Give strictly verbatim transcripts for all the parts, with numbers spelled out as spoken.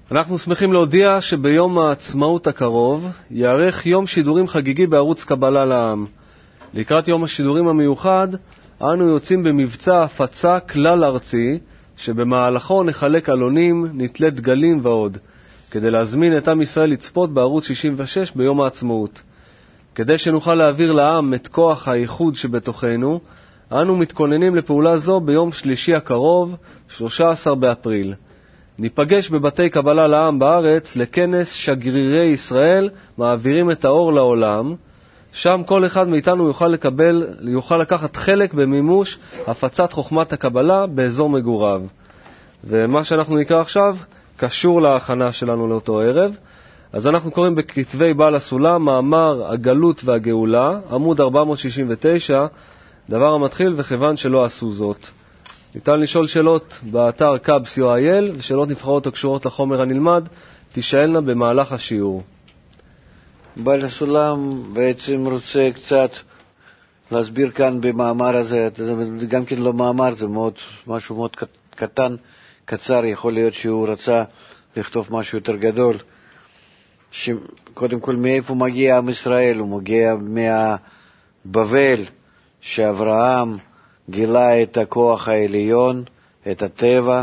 אנחנו שמחים להודיע שביום העצמאות הקרוב יערך יום שידורים חגיגי בערוץ קבלה לעם. לקראת יום השידורים המיוחד, אנו יוצאים במבצע הפצה כלל ארצי, שבמהלכו נחלק אלונים, נתלה דגלים ועוד, כדי להזמין את עם ישראל לצפות בערוץ שישים ושש ביום העצמאות. כדי שנוכל להעביר לעם את כוח האיחוד שבתוכנו, אנו מתכוננים לפעולה זו ביום שלישי הקרוב, שלושה עשר באפריל. ניפגש בבתי קבלה לעם בארץ לכנס שגרירי ישראל מעבירים את האור לעולם. שם כל אחד מאיתנו יוכל לקבל, יוכל לקחת חלק במימוש הפצת חוכמת הקבלה באזור מגוריו. ומה שאנחנו נקרא עכשיו קשור להכנה שלנו לאותו ערב. אז אנחנו קוראים בכתבי בעל הסולם, מאמר הגלות והגאולה, עמוד ארבע מאות שישים ותשע, דבר המתחיל וכיוון שלא עשו זאת. ניתן לשאול שאלות באתר קאבס נקודה איי אל, ושאלות נבחרות או קשורות לחומר הנלמד תשאלנה במהלך השיעור. בעל הסולם בעצם רוצה קצת להסביר כאן במאמר הזה, זה גם כן לא מאמר, זה מאוד, משהו מאוד קטן, קצר, יכול להיות שהוא רצה לכתוב משהו יותר גדול. שקודם כל מאיפה מגיע עם ישראל? הוא מגיע מהבבל, שאברהם גילה את הכוח העליון, את הטבע,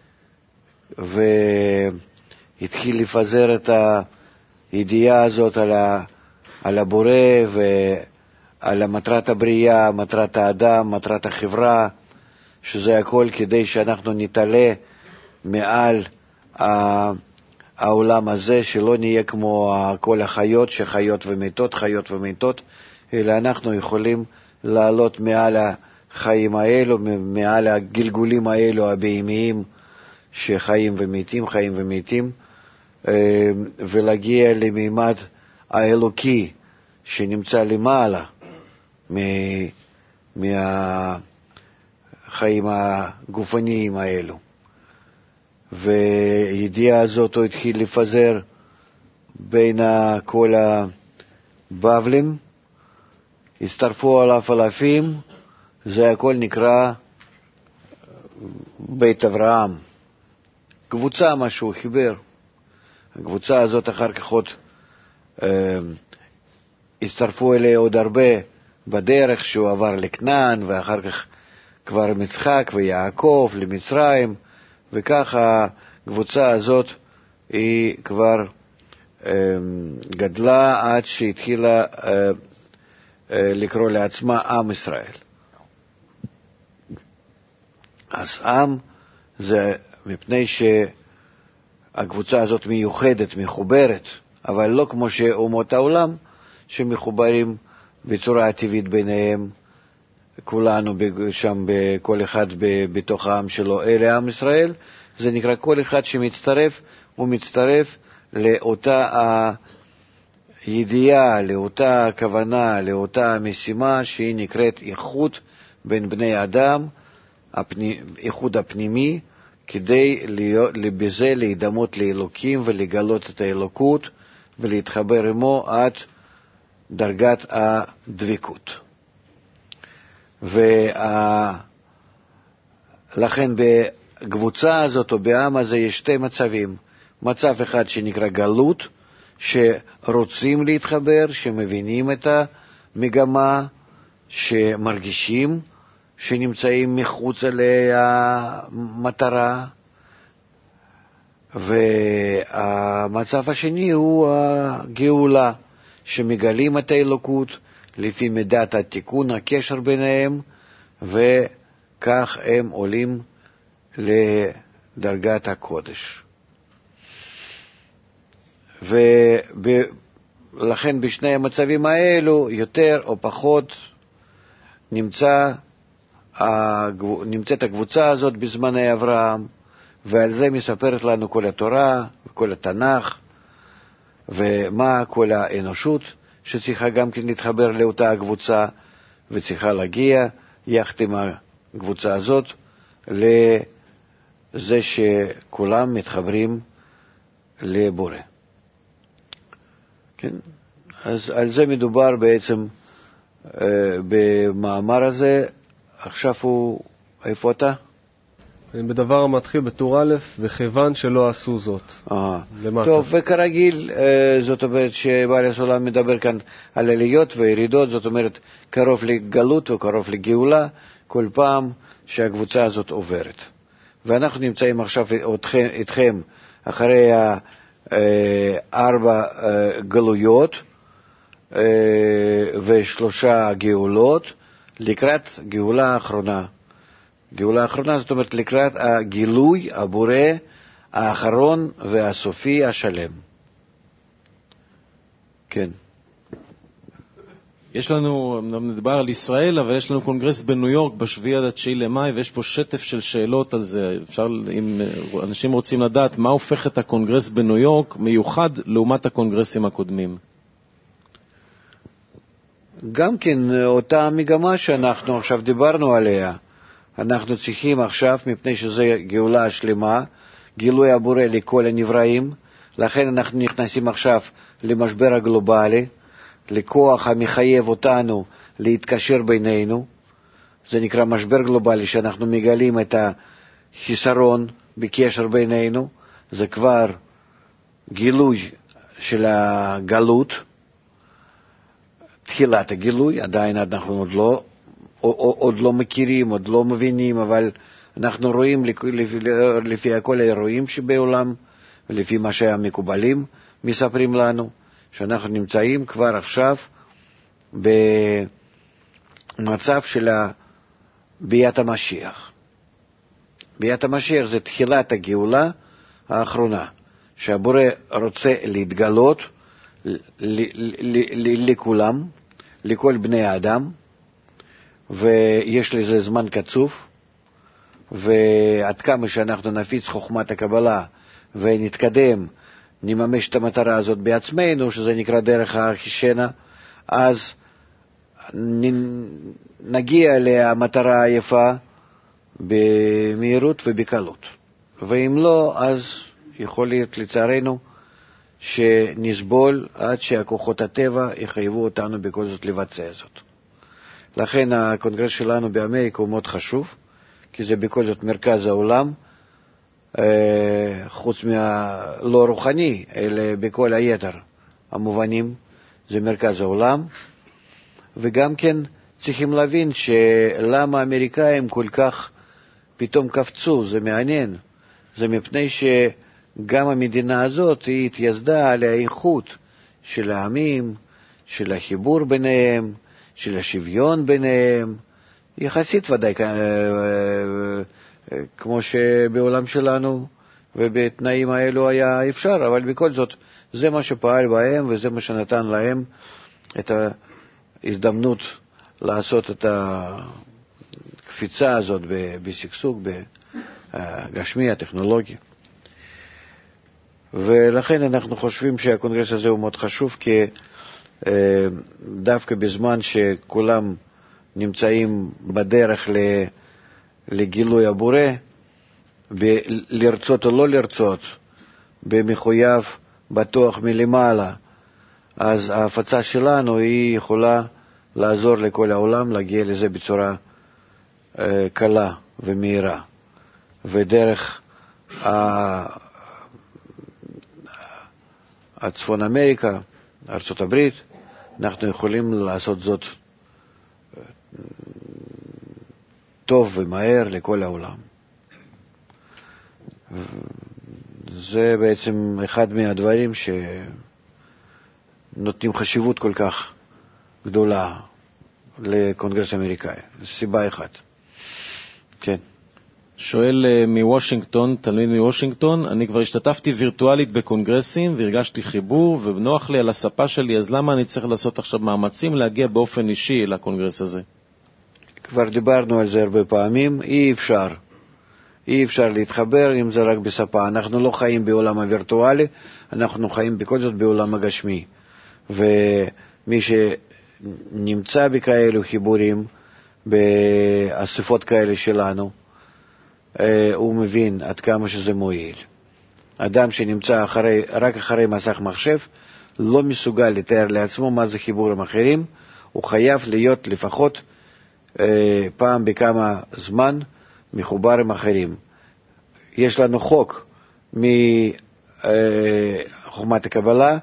והתחיל לפזר את הידיעה הזאת על, ה, על הבורא ועל מטרת הבריאה, מטרת האדם, מטרת החברה, שזה הכל כדי שאנחנו נתעלה מעל העולם הזה, שלא נהיה כמו כל החיות שחיות ומתות, חיות ומתות, אלא אנחנו יכולים לעלות מעל החיים האלו, מעל הגלגולים האלו הבהמיים שחיים ומתים, חיים ומתים, ולהגיע למימד האלוקי שנמצא למעלה מהחיים הגופניים האלו. והידיעה הזאת הוא התחיל לפזר בין כל הבבלים, הצטרפו עליו אלפים, זה הכל נקרא בית אברהם. קבוצה מה שהוא חיבר. הקבוצה הזאת אחר כך עוד אה, הצטרפו אליה עוד הרבה בדרך שהוא עבר לכנען, ואחר כך כבר מצחק ויעקב למצרים, וככה הקבוצה הזאת היא כבר אה, גדלה עד שהתחילה אה, אה, לקרוא לעצמה עם ישראל. אז עם זה מפני שהקבוצה הזאת מיוחדת, מחוברת, אבל לא כמו שאומות העולם שמחוברים בצורה טבעית ביניהם, כולנו שם, כל אחד בתוך העם שלו, אלה עם ישראל. זה נקרא כל אחד שמצטרף, הוא מצטרף לאותה הידיעה, לאותה הכוונה, לאותה משימה שהיא נקראת איחוד בין בני אדם, איחוד הפנימי, כדי בזה להידמות לאלוקים ולגלות את האלוקות ולהתחבר עמו עד דרגת הדבקות. ולכן בקבוצה הזאת או בעם הזה יש שתי מצבים. מצב אחד שנקרא גלות, שרוצים להתחבר, שמבינים את המגמה, שמרגישים שנמצאים מחוץ למטרה. והמצב השני הוא הגאולה, שמגלים את האלוקות לפי מידת התיקון, הקשר ביניהם, וכך הם עולים לדרגת הקודש. ולכן בשני המצבים האלו יותר או פחות נמצא נמצאת הקבוצה הזאת בזמני אברהם, ועל זה מספרת לנו כל התורה וכל התנ"ך, ומה כל האנושות שצריכה גם כן להתחבר לאותה הקבוצה, וצריכה להגיע יחד עם הקבוצה הזאת לזה שכולם מתחברים לבורא. כן? אז על זה מדובר בעצם אה, במאמר הזה. עכשיו הוא, איפה אתה? בדבר המתחיל בטור א', וכיוון שלא עשו זאת. אה. למטה. טוב, וכרגיל, זאת אומרת שבעל הסולם מדבר כאן על עליות וירידות, זאת אומרת קרוב לגלות וקרוב לגאולה, כל פעם שהקבוצה הזאת עוברת. ואנחנו נמצאים עכשיו אתכם, אתכם אחרי ארבע גלויות ושלושה גאולות, לקראת גאולה האחרונה. גאולה האחרונה זאת אומרת לקראת הגילוי הבורא האחרון והסופי השלם. כן. יש לנו, נדבר על ישראל, אבל יש לנו קונגרס בניו יורק בשביעי עד התשיעי למאי, ויש פה שטף של שאלות על זה. אפשר, אם אנשים רוצים לדעת מה הופך את הקונגרס בניו יורק מיוחד לעומת הקונגרסים הקודמים. גם כן אותה מגמה שאנחנו עכשיו דיברנו עליה. אנחנו צריכים עכשיו, מפני שזה גאולה השלמה, גילוי הבורא לכל הנבראים, לכן אנחנו נכנסים עכשיו למשבר הגלובלי, לכוח המחייב אותנו להתקשר בינינו. זה נקרא משבר גלובלי, שאנחנו מגלים את החיסרון בקשר בינינו. זה כבר גילוי של הגלות, תחילת הגילוי, עדיין אנחנו עוד לא, עוד לא מכירים, עוד לא מבינים, אבל אנחנו רואים לפי, לפי כל האירועים שבעולם, ולפי מה שהמקובלים מספרים לנו, שאנחנו נמצאים כבר עכשיו במצב של ביאת המשיח. ביאת המשיח זה תחילת הגאולה האחרונה, שהבורא רוצה להתגלות לכולם, לכל בני האדם, ויש לזה זמן קצוב, ועד כמה שאנחנו נפיץ חוכמת הקבלה ונתקדם, נממש את המטרה הזאת בעצמנו, שזה נקרא דרך החישנה, אז נגיע למטרה היפה במהירות ובקלות. ואם לא, אז יכול להיות לצערנו שנסבול עד שהכוחות הטבע יחייבו אותנו בכל זאת לבצע זאת. לכן הקונגרס שלנו באמריקה הוא מאוד חשוב, כי זה בכל זאת מרכז העולם, חוץ מהלא רוחני, אלא בכל היתר המובנים, זה מרכז העולם. וגם כן צריכים להבין שלמה האמריקאים כל כך פתאום קפצו, זה מעניין. זה מפני שגם המדינה הזאת היא התייסדה על האיכות של העמים, של החיבור ביניהם, של השוויון ביניהם, יחסית ודאי כמו שבעולם שלנו ובתנאים האלו היה אפשר, אבל בכל זאת זה מה שפעל בהם וזה מה שנתן להם את ההזדמנות לעשות את הקפיצה הזאת בסגסוג, בגשמי, הטכנולוגי. ולכן אנחנו חושבים שהקונגרס הזה הוא מאוד חשוב, כי דווקא בזמן שכולם נמצאים בדרך לגילוי הבורא, לרצות או לא לרצות, במחויב בטוח מלמעלה, אז ההפצה שלנו היא יכולה לעזור לכל העולם להגיע לזה בצורה קלה ומהירה. ודרך הצפון אמריקה, ארצות הברית, אנחנו יכולים לעשות זאת טוב ומהר לכל העולם. זה בעצם אחד מהדברים שנותנים חשיבות כל כך גדולה לקונגרס האמריקאי. זו סיבה אחת. כן. שואל מוושינגטון, תלמיד מוושינגטון, אני כבר השתתפתי וירטואלית בקונגרסים והרגשתי חיבור ונוח לי על הספה שלי, אז למה אני צריך לעשות עכשיו מאמצים להגיע באופן אישי לקונגרס הזה? כבר דיברנו על זה הרבה פעמים, אי אפשר. אי אפשר להתחבר אם זה רק בספה. אנחנו לא חיים בעולם הווירטואלי, אנחנו חיים בכל זאת בעולם הגשמי. ומי שנמצא בכאלו חיבורים, באספות כאלה שלנו, הוא מבין עד כמה שזה מועיל. אדם שנמצא אחרי, רק אחרי מסך מחשב לא מסוגל לתאר לעצמו מה זה חיבור עם אחרים, הוא חייב להיות לפחות פעם בכמה זמן מחובר עם אחרים. יש לנו חוק מחוכמת הקבלה,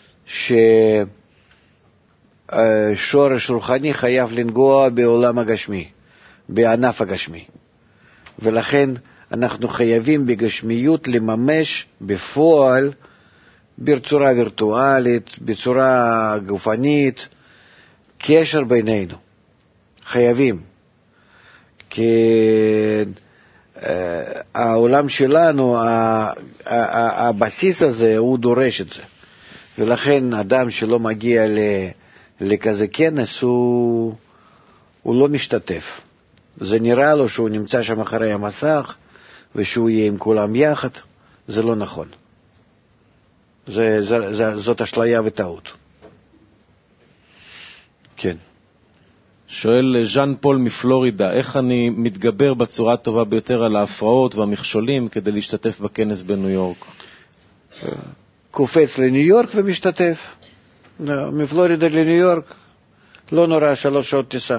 ששורש רוחני חייב לנגוע בעולם הגשמי, בענף הגשמי. ולכן אנחנו חייבים בגשמיות לממש בפועל, בצורה וירטואלית, בצורה גופנית, קשר בינינו. חייבים. כי העולם שלנו, הבסיס הזה, הוא דורש את זה. ולכן אדם שלא מגיע לכזה כנס, הוא, הוא לא משתתף. זה נראה לו שהוא נמצא שם אחרי המסך, ושהוא יהיה עם כולם יחד. זה לא נכון. זה, זה, זה, זאת אשליה וטעות. כן. שואל ז'אן פול מפלורידה, איך אני מתגבר בצורה הטובה ביותר על ההפרעות והמכשולים כדי להשתתף בכנס בניו יורק? קופץ לניו יורק ומשתתף. מפלורידה לניו יורק, לא נורא, שלוש שעות טיסה.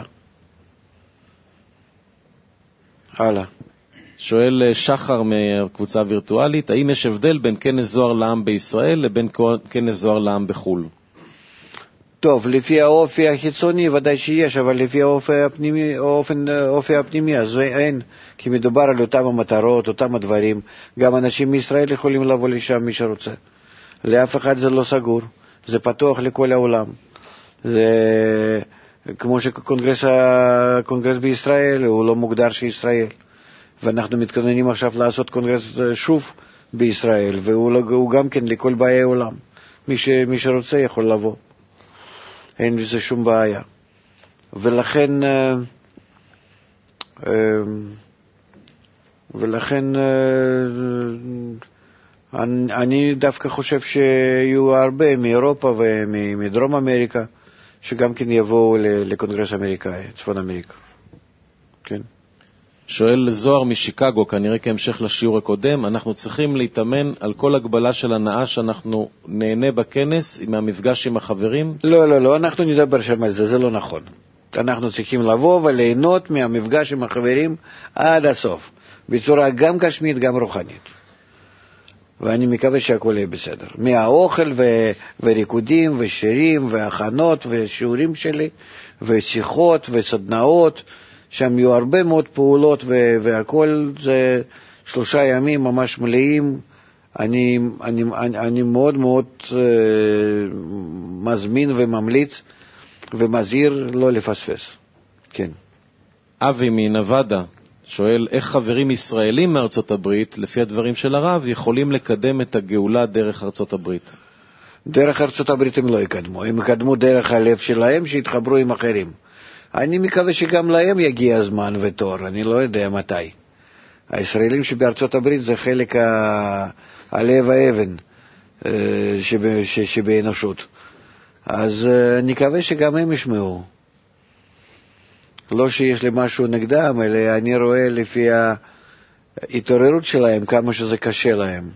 הלאה. שואל שחר מהקבוצה הווירטואלית, האם יש הבדל בין כנס זוהר לעם בישראל לבין כנס זוהר לעם בחו"ל? טוב, לפי האופי החיצוני ודאי שיש, אבל לפי האופי הפנימי, אופן, האופי הפנימי, אז אין, כי מדובר על אותם המטרות, אותם הדברים. גם אנשים מישראל יכולים לבוא לשם, מי שרוצה. לאף אחד זה לא סגור, זה פתוח לכל העולם. זה כמו שקונגרס הקונגרס בישראל הוא לא מוגדר שישראל. ואנחנו מתכוננים עכשיו לעשות קונגרס שוב בישראל, והוא גם כן לכל באי העולם. מי, ש, מי שרוצה יכול לבוא. אין בזה שום בעיה. ולכן, ולכן אני דווקא חושב שיהיו הרבה מאירופה ומדרום אמריקה, שגם כן יבואו לקונגרס אמריקאי, צפון אמריקה. כן. שואל זוהר משיקגו, כנראה כהמשך לשיעור הקודם, אנחנו צריכים להתאמן על כל הגבלה של הנאה שאנחנו נהנה בכנס מהמפגש עם החברים? לא, לא, לא, אנחנו נדבר שם על זה, זה לא נכון. אנחנו צריכים לבוא וליהנות מהמפגש עם החברים עד הסוף, בצורה גם גשמית, גם רוחנית. ואני מקווה שהכל יהיה בסדר. מהאוכל ו- וריקודים ושירים והכנות ושיעורים שלי ושיחות וסדנאות, שם יהיו הרבה מאוד פעולות, והכל זה שלושה ימים ממש מלאים. אני, אני, אני, אני מאוד מאוד uh, מזמין וממליץ ומזהיר לא לפספס. כן. אבי מנבדה שואל, איך חברים ישראלים מארצות הברית, לפי הדברים של הרב, יכולים לקדם את הגאולה דרך ארצות הברית? דרך ארצות הברית הם לא יקדמו, הם יקדמו דרך הלב שלהם, שיתחברו עם אחרים. אני מקווה שגם להם יגיע הזמן ותור, אני לא יודע מתי. הישראלים שבארצות הברית זה חלק ה... הלב האבן שב... ש... שבאנושות. אז אני מקווה שגם הם ישמעו. לא שיש לי משהו נגדם, אלא אני רואה לפי ההתעוררות שלהם כמה שזה קשה להם.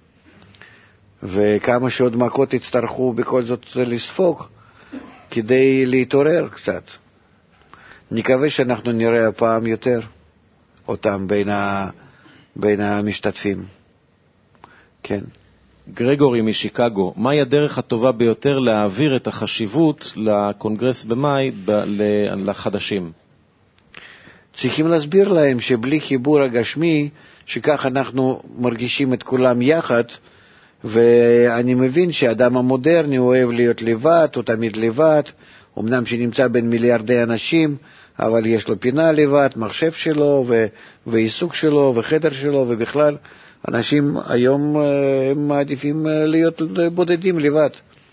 וכמה שעוד מכות יצטרכו בכל זאת לספוג כדי להתעורר קצת. נקווה שאנחנו נראה הפעם יותר אותם בין, ה... בין המשתתפים. כן. גרגורי משיקגו, מהי הדרך הטובה ביותר להעביר את החשיבות לקונגרס במאי ב... לחדשים? צריכים להסביר להם שבלי חיבור הגשמי, שכך אנחנו מרגישים את כולם יחד, ואני מבין שהאדם המודרני אוהב להיות לבד, הוא תמיד לבד, אמנם שנמצא בין מיליארדי אנשים, אבל יש לו פינה לבד, מחשב שלו ו- ועיסוק שלו וחדר שלו, ובכלל אנשים היום הם מעדיפים להיות בודדים לבד.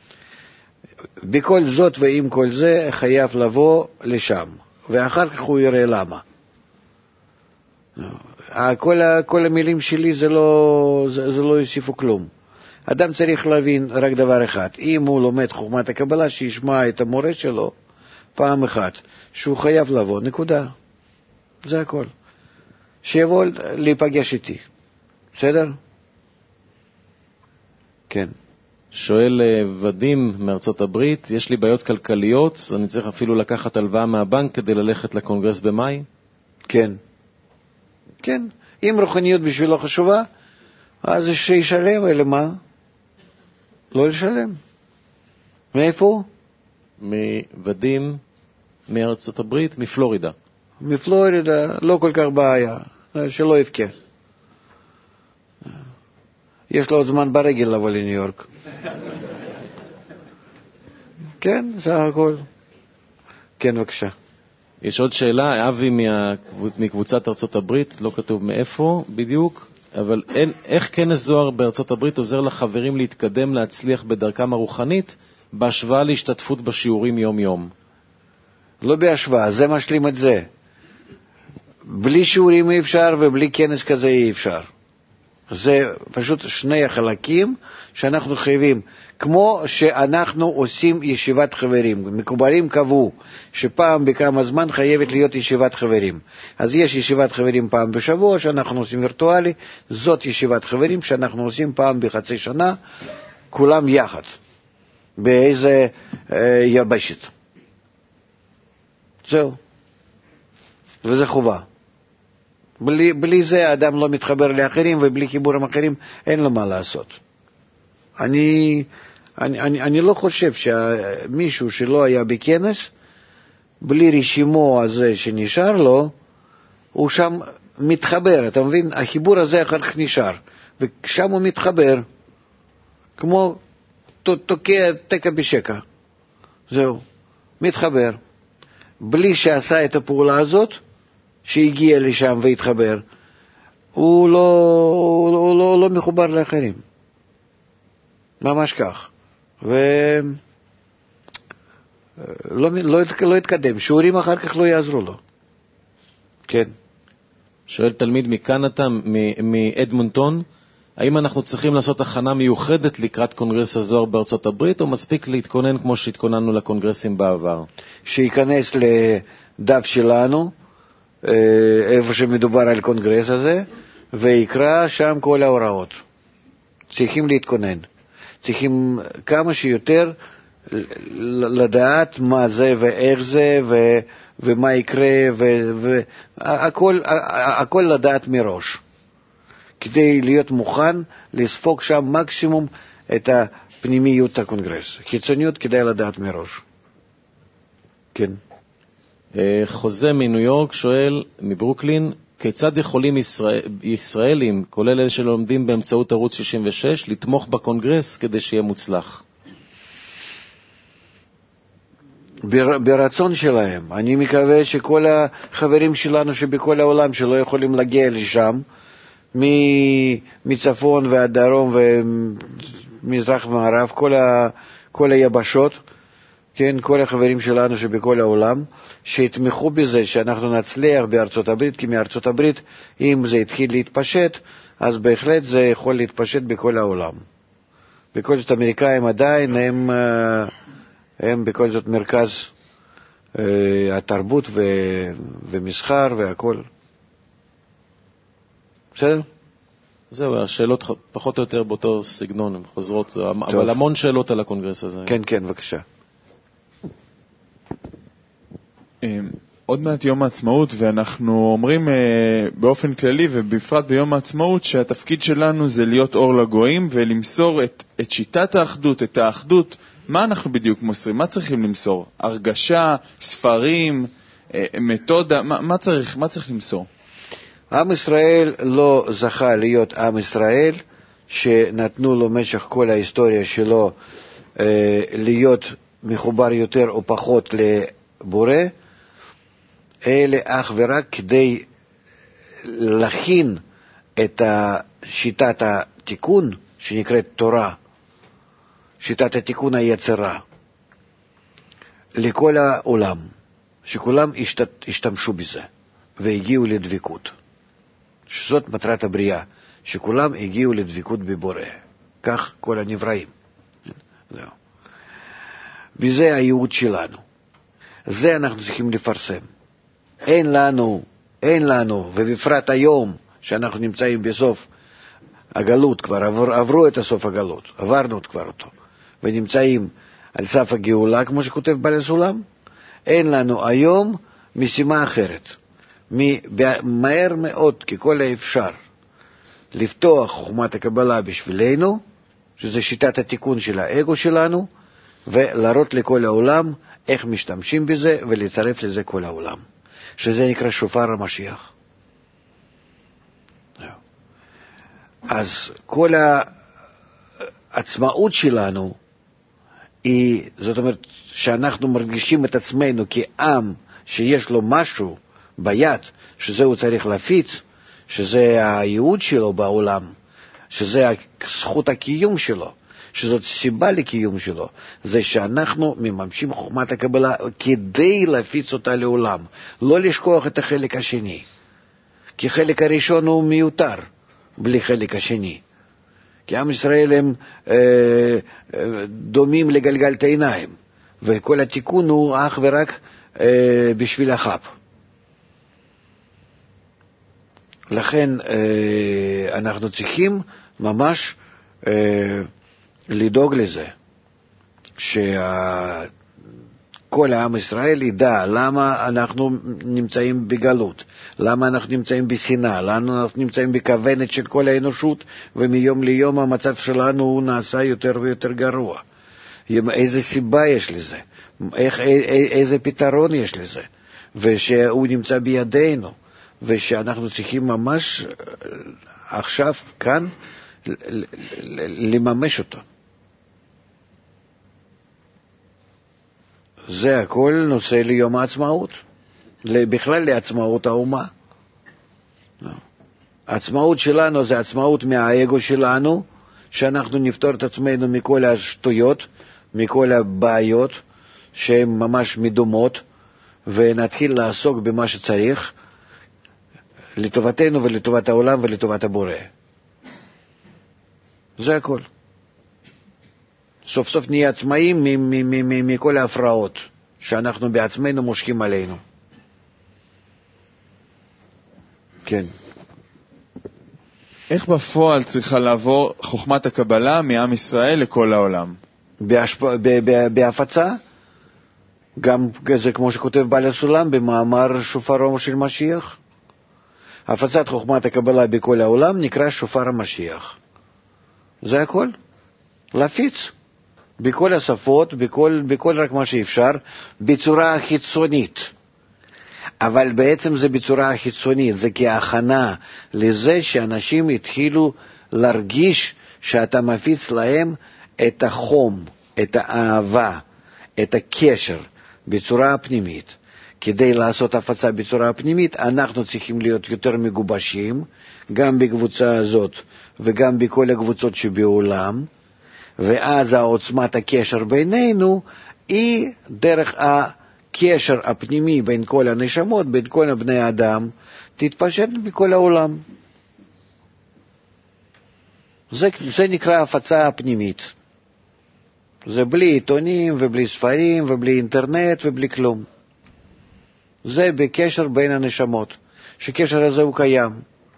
בכל זאת ועם כל זה חייב לבוא לשם, ואחר כך הוא יראה למה. כל, כל המילים שלי זה לא, זה, זה לא יוסיפו כלום. אדם צריך להבין רק דבר אחד, אם הוא לומד חוכמת הקבלה, שישמע את המורה שלו פעם אחת, שהוא חייב לבוא, נקודה. זה הכל. שיבוא להיפגש איתי. בסדר? כן. שואל ודים מארצות הברית, יש לי בעיות כלכליות, אני צריך אפילו לקחת הלוואה מהבנק כדי ללכת לקונגרס במאי? כן. כן. אם רוחניות בשבילו חשובה, אז שישלם, אלא מה? לא לשלם. מאיפה הוא? מוודים מארצות הברית, מפלורידה. מפלורידה, לא כל כך בעיה, שלא יבכה. יש לו עוד זמן ברגל לבוא לניו יורק. כן, זה הכל. כן, בבקשה. יש עוד שאלה, אבי מקבוצת ארצות הברית, לא כתוב מאיפה בדיוק, אבל אין, איך כנס זוהר בארצות הברית עוזר לחברים להתקדם, להצליח בדרכם הרוחנית, בהשוואה להשתתפות בשיעורים יום-יום? לא בהשוואה, זה משלים את זה. בלי שיעורים אי אפשר ובלי כנס כזה אי אפשר. זה פשוט שני החלקים שאנחנו חייבים. כמו שאנחנו עושים ישיבת חברים. מקובלים קבעו שפעם בכמה זמן חייבת להיות ישיבת חברים. אז יש ישיבת חברים פעם בשבוע שאנחנו עושים וירטואלי. זאת ישיבת חברים שאנחנו עושים פעם בחצי שנה, כולם יחד. באיזה אה, יבשת. זהו. וזה חובה. בלי, בלי זה האדם לא מתחבר לאחרים, ובלי חיבור עם אחרים אין לו מה לעשות. אני, אני, אני, אני לא חושב שמישהו שלא היה בכנס, בלי רשימו הזה שנשאר לו, הוא שם מתחבר, אתה מבין? החיבור הזה אחר כך נשאר, ושם הוא מתחבר, כמו תוקע תקע בשקע. זהו, מתחבר. בלי שעשה את הפעולה הזאת, שהגיע לשם והתחבר, הוא לא, הוא לא, לא מחובר לאחרים. ממש כך. ולא לא, לא התקדם. שיעורים אחר כך לא יעזרו לו. כן. שואל תלמיד מקנדה, מאדמונטון, האם אנחנו צריכים לעשות הכנה מיוחדת לקראת קונגרס הזוהר בארצות הברית, או מספיק להתכונן כמו שהתכוננו לקונגרסים בעבר? שיכנס לדף שלנו, איפה שמדובר על קונגרס הזה, ויקרא שם כל ההוראות. צריכים להתכונן. צריכים כמה שיותר לדעת מה זה ואיך זה ו, ומה יקרה והכל הכל לדעת מראש. כדי להיות מוכן לספוג שם מקסימום את הפנימיות הקונגרס. חיצוניות כדאי לדעת מראש. כן. חוזה מניו יורק שואל, מברוקלין, כיצד יכולים ישראל, ישראלים, כולל אלה שלומדים באמצעות ערוץ שישים ושש, לתמוך בקונגרס כדי שיהיה מוצלח? בר, ברצון שלהם. אני מקווה שכל החברים שלנו שבכל העולם שלא יכולים להגיע לשם, מצפון ועד דרום ומזרח ומערב, כל, ה, כל היבשות, כן, כל החברים שלנו שבכל העולם, שיתמכו בזה שאנחנו נצליח בארצות הברית, כי מארצות הברית, אם זה התחיל להתפשט, אז בהחלט זה יכול להתפשט בכל העולם. בכל זאת אמריקאים עדיין הם, הם בכל זאת מרכז התרבות ו, ומסחר והכל. בסדר? זהו, השאלות פחות או יותר באותו סגנון, הן חוזרות, אבל המון שאלות על הקונגרס הזה. כן, כן, בבקשה. עוד מעט יום העצמאות, ואנחנו אומרים באופן כללי ובפרט ביום העצמאות שהתפקיד שלנו זה להיות אור לגויים ולמסור את, את שיטת האחדות, את האחדות. מה אנחנו בדיוק מוסרים? מה צריכים למסור? הרגשה, ספרים, מתודה, מה, מה צריך, מה צריך למסור? עם ישראל לא זכה להיות עם ישראל שנתנו לו משך כל ההיסטוריה שלו להיות מחובר יותר או פחות לבורא, אלה אך ורק כדי להכין את שיטת התיקון שנקראת תורה, שיטת התיקון היצרה, לכל העולם, שכולם השתמשו בזה והגיעו לדבקות. שזאת מטרת הבריאה, שכולם הגיעו לדבקות בבורא. כך כל הנבראים. זהו. וזה הייעוד שלנו. זה אנחנו צריכים לפרסם. אין לנו, אין לנו, ובפרט היום שאנחנו נמצאים בסוף הגלות, כבר עבר, עברו את הסוף הגלות, עברנו כבר אותו, ונמצאים על סף הגאולה, כמו שכותב בעל הסולם, אין לנו היום משימה אחרת, מהר מאוד ככל האפשר לפתוח חוכמת הקבלה בשבילנו, שזה שיטת התיקון של האגו שלנו, ולהראות לכל העולם איך משתמשים בזה ולצרף לזה כל העולם, שזה נקרא שופר המשיח. אז כל העצמאות שלנו היא, זאת אומרת, שאנחנו מרגישים את עצמנו כעם שיש לו משהו ביד, שזה הוא צריך להפיץ, שזה הייעוד שלו בעולם, שזה זכות הקיום שלו, שזאת סיבה לקיום שלו, זה שאנחנו מממשים חוכמת הקבלה כדי להפיץ אותה לעולם, לא לשכוח את החלק השני, כי החלק הראשון הוא מיותר בלי חלק השני, כי עם ישראל הם אה, אה, דומים לגלגל העיניים, וכל התיקון הוא אך ורק אה, בשביל החב. לכן אה, אנחנו צריכים ממש אה, לדאוג לזה, שכל העם ישראל ידע למה אנחנו נמצאים בגלות, למה אנחנו נמצאים בשנאה, למה אנחנו נמצאים בכוונת של כל האנושות, ומיום ליום המצב שלנו הוא נעשה יותר ויותר גרוע. איזה סיבה יש לזה? איך, איזה פתרון יש לזה? ושהוא נמצא בידינו, ושאנחנו צריכים ממש עכשיו, כאן, לממש אותו. זה הכל נושא ליום העצמאות, בכלל לעצמאות האומה. העצמאות שלנו זה עצמאות מהאגו שלנו, שאנחנו נפתור את עצמנו מכל השטויות, מכל הבעיות שהן ממש מדומות, ונתחיל לעסוק במה שצריך, לטובתנו ולטובת העולם ולטובת הבורא. זה הכל. סוף סוף נהיה עצמאים מכל ההפרעות שאנחנו בעצמנו מושכים עלינו. כן. איך בפועל צריכה לעבור חוכמת הקבלה מעם ישראל לכל העולם? בהשפ... בהפצה, גם זה כמו שכותב בעל הסולם במאמר שופרו של משיח. הפצת חוכמת הקבלה בכל העולם נקרא שופר המשיח. זה הכל. להפיץ בכל השפות, בכל, בכל רק מה שאפשר, בצורה חיצונית. אבל בעצם זה בצורה חיצונית, זה כהכנה לזה שאנשים התחילו להרגיש שאתה מפיץ להם את החום, את האהבה, את הקשר בצורה הפנימית. כדי לעשות הפצה בצורה הפנימית, אנחנו צריכים להיות יותר מגובשים, גם בקבוצה הזאת וגם בכל הקבוצות שבעולם, ואז העוצמת הקשר בינינו היא דרך הקשר הפנימי בין כל הנשמות, בין כל בני האדם, תתפשט בכל העולם. זה, זה נקרא הפצה הפנימית. זה בלי עיתונים ובלי ספרים ובלי אינטרנט ובלי כלום. זה בקשר בין הנשמות, שקשר הזה הוא קיים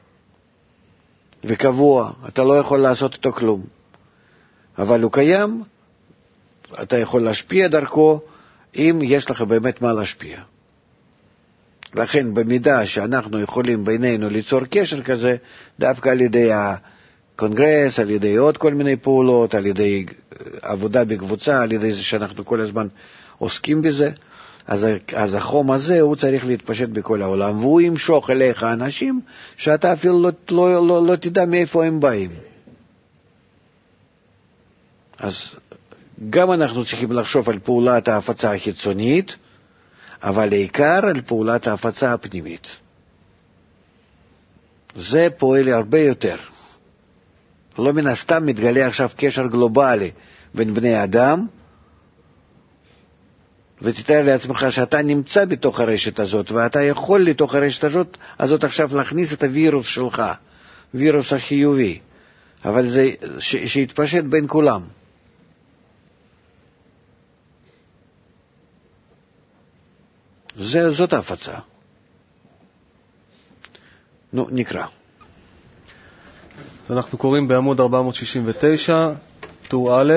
וקבוע, אתה לא יכול לעשות אותו כלום, אבל הוא קיים, אתה יכול להשפיע דרכו אם יש לך באמת מה להשפיע. לכן במידה שאנחנו יכולים בינינו ליצור קשר כזה, דווקא על ידי הקונגרס, על ידי עוד כל מיני פעולות, על ידי עבודה בקבוצה, על ידי זה שאנחנו כל הזמן עוסקים בזה, אז, אז החום הזה הוא צריך להתפשט בכל העולם, והוא ימשוך אליך אנשים שאתה אפילו לא, לא, לא, לא תדע מאיפה הם באים. אז גם אנחנו צריכים לחשוב על פעולת ההפצה החיצונית, אבל העיקר על פעולת ההפצה הפנימית. זה פועל הרבה יותר. לא מן הסתם מתגלה עכשיו קשר גלובלי בין בני אדם, ותתאר לעצמך שאתה נמצא בתוך הרשת הזאת, ואתה יכול לתוך הרשת הזאת, הזאת עכשיו להכניס את הווירוס שלך, וירוס החיובי, אבל זה ש, שיתפשט בין כולם. זה, זאת ההפצה. נו, נקרא. אנחנו קוראים בעמוד ארבע מאות שישים ותשע, טור א',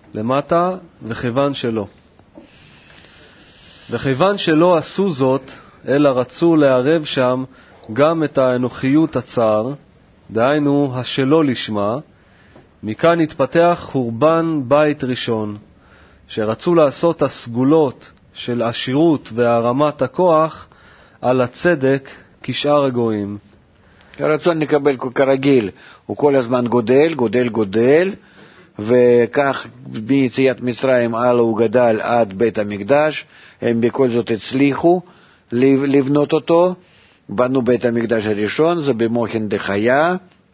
למטה, וכיוון שלא. וכיוון שלא עשו זאת, אלא רצו לערב שם גם את האנוכיות הצר, דהיינו השלא לשמה. מכאן התפתח חורבן בית ראשון, שרצו לעשות הסגולות של עשירות והרמת הכוח על הצדק כשאר הגויים. הרצון לקבל כרגיל, הוא כל הזמן גודל, גודל, גודל, וכך ביציאת מצרים הלאה הוא גדל עד בית המקדש. הם בכל זאת הצליחו לבנות אותו, בנו בית המקדש הראשון, זה במוחין דחיה,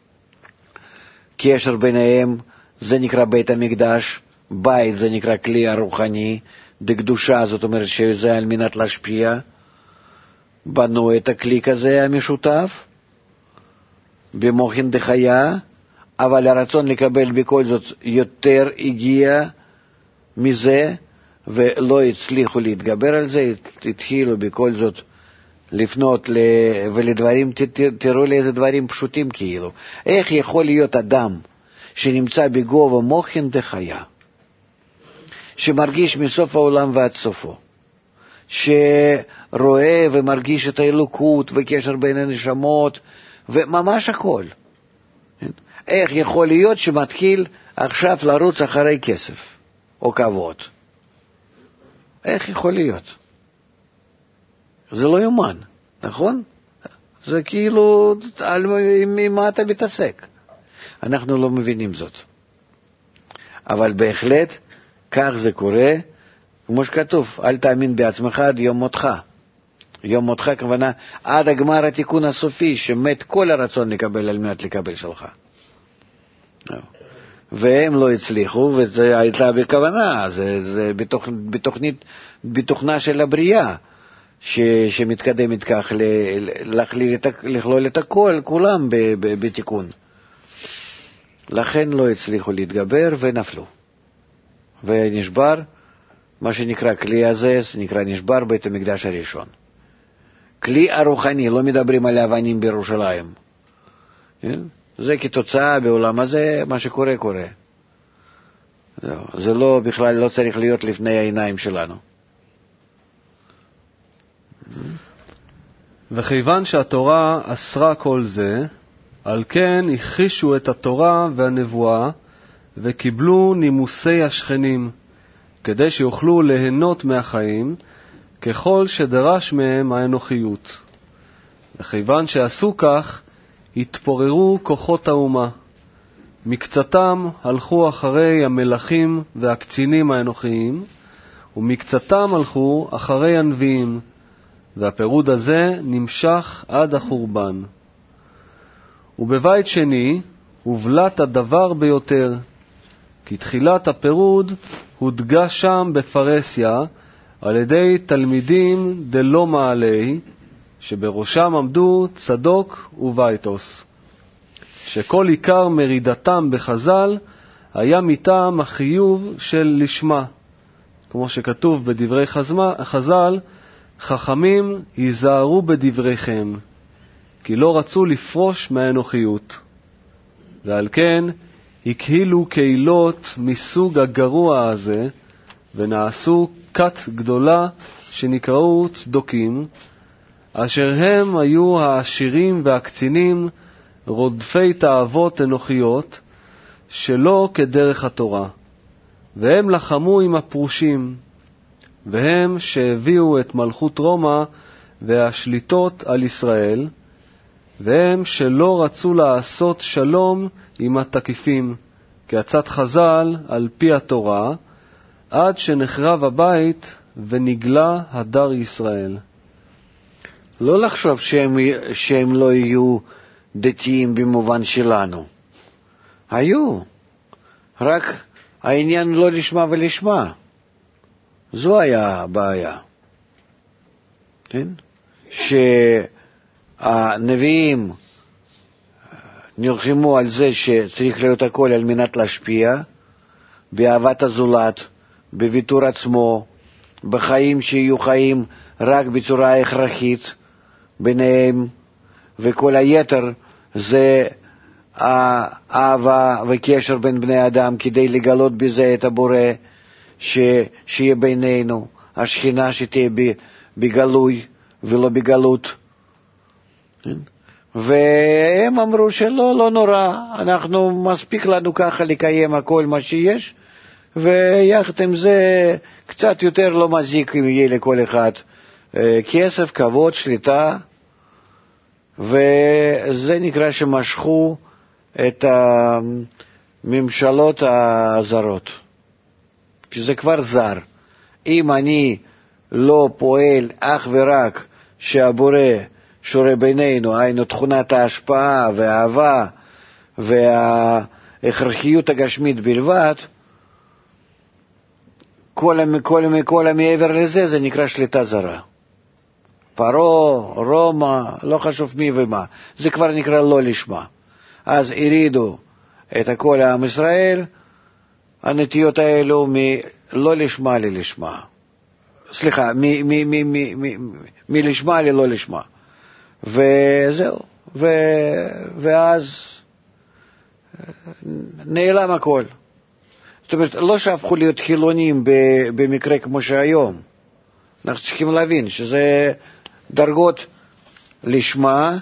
קשר ביניהם, זה נקרא בית המקדש, בית זה נקרא כלי הרוחני, דקדושה זאת אומרת שזה על מנת להשפיע, בנו את הכלי כזה המשותף, במוחין דחיה, אבל הרצון לקבל בכל זאת יותר הגיע מזה, ולא הצליחו להתגבר על זה, התחילו בכל זאת לפנות ל... ולדברים, ת... תראו לי איזה דברים פשוטים כאילו. איך יכול להיות אדם שנמצא בגובה מוחין דחיה, שמרגיש מסוף העולם ועד סופו, שרואה ומרגיש את האלוקות וקשר בין הנשמות, וממש הכל. איך יכול להיות שמתחיל עכשיו לרוץ אחרי כסף או כבוד? איך יכול להיות? זה לא יומן, נכון? זה כאילו, עם מה אתה מתעסק? אנחנו לא מבינים זאת. אבל בהחלט, כך זה קורה, כמו שכתוב, אל תאמין בעצמך עד יום מותך. יום מותך כוונה עד הגמר התיקון הסופי, שמת כל הרצון לקבל על מנת לקבל שלך. והם לא הצליחו, וזה הייתה בכוונה, זה, זה בתוכ, בתוכנית, בתוכנה של הבריאה, ש, שמתקדמת כך ל, לכליל את, לכלול את הכל, כולם ב, ב, בתיקון. לכן לא הצליחו להתגבר ונפלו. ונשבר, מה שנקרא כלי הזה, נקרא נשבר בית המקדש הראשון. כלי הרוחני, לא מדברים על האבנים בירושלים. זה כתוצאה בעולם הזה, מה שקורה קורה. זה לא, בכלל לא צריך להיות לפני העיניים שלנו. וכיוון שהתורה אסרה כל זה, על כן הכחישו את התורה והנבואה, וקיבלו נימוסי השכנים, כדי שיוכלו ליהנות מהחיים, ככל שדרש מהם האנוכיות. וכיוון שעשו כך, התפוררו כוחות האומה. מקצתם הלכו אחרי המלכים והקצינים האנוכיים, ומקצתם הלכו אחרי הנביאים, והפירוד הזה נמשך עד החורבן. ובבית שני הובלט הדבר ביותר, כי תחילת הפירוד הודגש שם בפרסיה על ידי תלמידים דלא מעלי, שבראשם עמדו צדוק ובייטוס, שכל עיקר מרידתם בחז"ל היה מטעם החיוב של לשמה, כמו שכתוב בדברי חז"ל, חכמים היזהרו בדבריכם, כי לא רצו לפרוש מהאנוכיות. ועל כן הקהילו קהילות מסוג הגרוע הזה, ונעשו כת גדולה שנקראו צדוקים, אשר הם היו העשירים והקצינים, רודפי תאוות אנוכיות, שלא כדרך התורה. והם לחמו עם הפרושים, והם שהביאו את מלכות רומא והשליטות על ישראל, והם שלא רצו לעשות שלום עם התקיפים, כעצת חז"ל על פי התורה, עד שנחרב הבית ונגלה הדר ישראל. לא לחשוב שהם, שהם לא יהיו דתיים במובן שלנו. היו. רק העניין לא לשמה ולשמה. זו היה הבעיה. כן? שהנביאים נלחמו על זה שצריך להיות הכל על מנת להשפיע, באהבת הזולת, בוויתור עצמו, בחיים שיהיו חיים רק בצורה הכרחית ביניהם, וכל היתר זה האהבה וקשר בין בני אדם, כדי לגלות בזה את הבורא ש... שיהיה בינינו, השכינה שתהיה בגלוי, ולא בגלות. והם אמרו שלא, לא נורא, אנחנו מספיק לנו ככה לקיים הכל מה שיש, ויחד עם זה קצת יותר לא מזיק אם יהיה לכל אחד כסף, כבוד, שליטה, וזה נקרא שמשכו את הממשלות הזרות, כי זה כבר זר. אם אני לא פועל אך ורק שהבורא שורה בינינו, היינו תכונת ההשפעה והאהבה וההכרחיות הגשמית בלבד, כל, כל, כל המעבר לזה זה נקרא שליטה זרה. פרו, רומא, לא חשוב מי ומה, זה כבר נקרא לא לשמה. אז הרידו את הכל העם ישראל, הנטיות האלו מלא לשמה ללשמה. סליחה, מלשמה ללא לשמה. וזהו, ו... ואז נעלם הכל. זאת אומרת, לא שהפכו להיות חילונים במקרה כמו שהיום. אנחנו צריכים להבין שזה דרגות לשמה,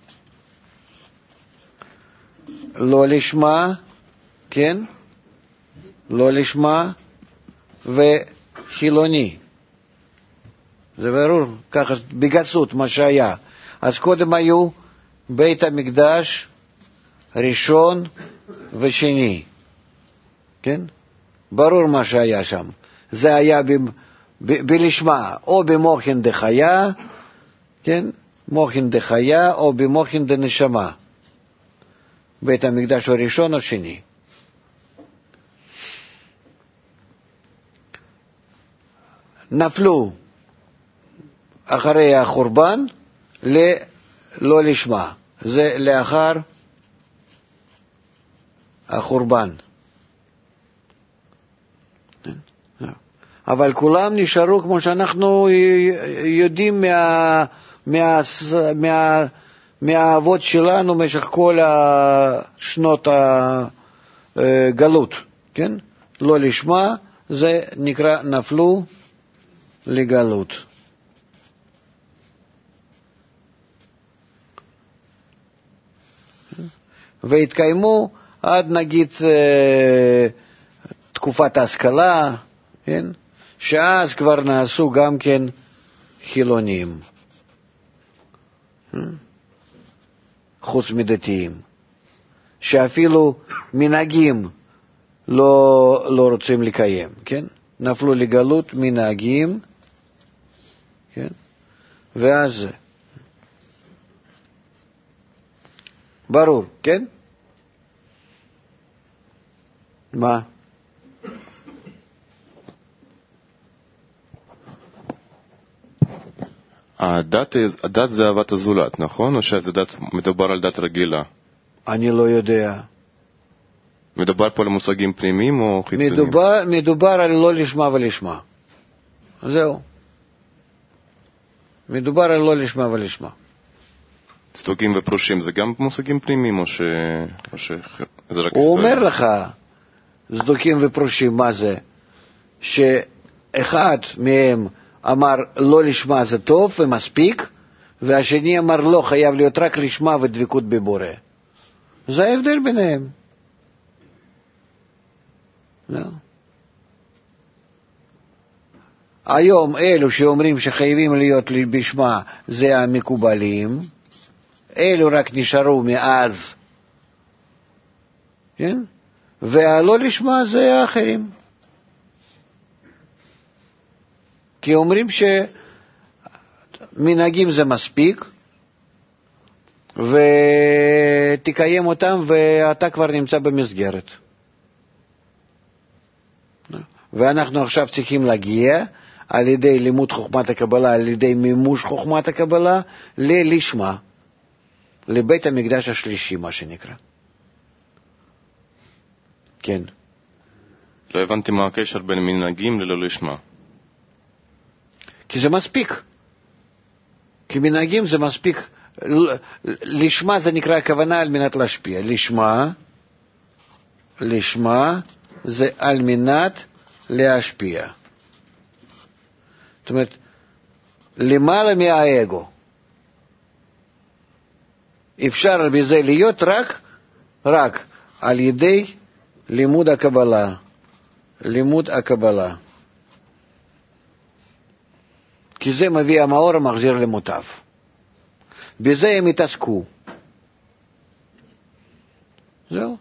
לא לשמה, כן? לא לשמה וחילוני. זה ברור, ככה בגסות מה שהיה. אז קודם היו בית המקדש ראשון ושני, כן? ברור מה שהיה שם. זה היה ב, ב, בלשמה, או במוחין דחיה, כן? מוחין דחיה, או במוחין דנשמה. בית המקדש הראשון או שני. נפלו אחרי החורבן לא לשמה, זה לאחר החורבן. אבל כולם נשארו כמו שאנחנו יודעים מה, מה, מה, מהאבות שלנו במשך כל שנות הגלות, כן? לא לשמה, זה נקרא נפלו לגלות. והתקיימו עד נגיד תקופת ההשכלה, כן? שאז כבר נעשו גם כן חילונים, חוץ מדתיים, שאפילו מנהגים לא, לא רוצים לקיים, כן? נפלו לגלות מנהגים, כן? ואז ברור, כן? מה? הדת, הדת זה אהבת הזולת, נכון? או שזה דת, מדובר על דת רגילה? אני לא יודע. מדובר פה על מושגים פנימיים או חיצוניים? מדובר, מדובר על לא לשמה ולשמה. זהו. מדובר על לא לשמה ולשמה. צדוקים ופרושים זה גם מושגים פנימיים או ש... או ש... זה רק הוא ישראל? אומר לך, צדוקים ופרושים, מה זה? שאחד מהם אמר לא לשמה זה טוב ומספיק, והשני אמר לא, חייב להיות רק לשמה ודבקות בבורא. זה ההבדל ביניהם. לא. היום אלו שאומרים שחייבים להיות בשמה זה המקובלים, אלו רק נשארו מאז, כן? והלא לשמה זה האחרים. כי אומרים שמנהגים זה מספיק, ותקיים אותם ואתה כבר נמצא במסגרת. ואנחנו עכשיו צריכים להגיע על ידי לימוד חוכמת הקבלה, על ידי מימוש חוכמת הקבלה, ללשמה, לבית המקדש השלישי, מה שנקרא. כן. לא הבנתי מה הקשר בין מנהגים ללא לשמה. כי זה מספיק. כי מנהגים זה מספיק. לשמה זה נקרא הכוונה על מנת להשפיע. לשמה, לשמה זה על מנת להשפיע. זאת אומרת, למעלה מהאגו. אפשר בזה להיות רק, רק על ידי לימוד הקבלה. לימוד הקבלה. כי זה מביא המאור המחזיר למוטב. בזה הם התעסקו. זהו.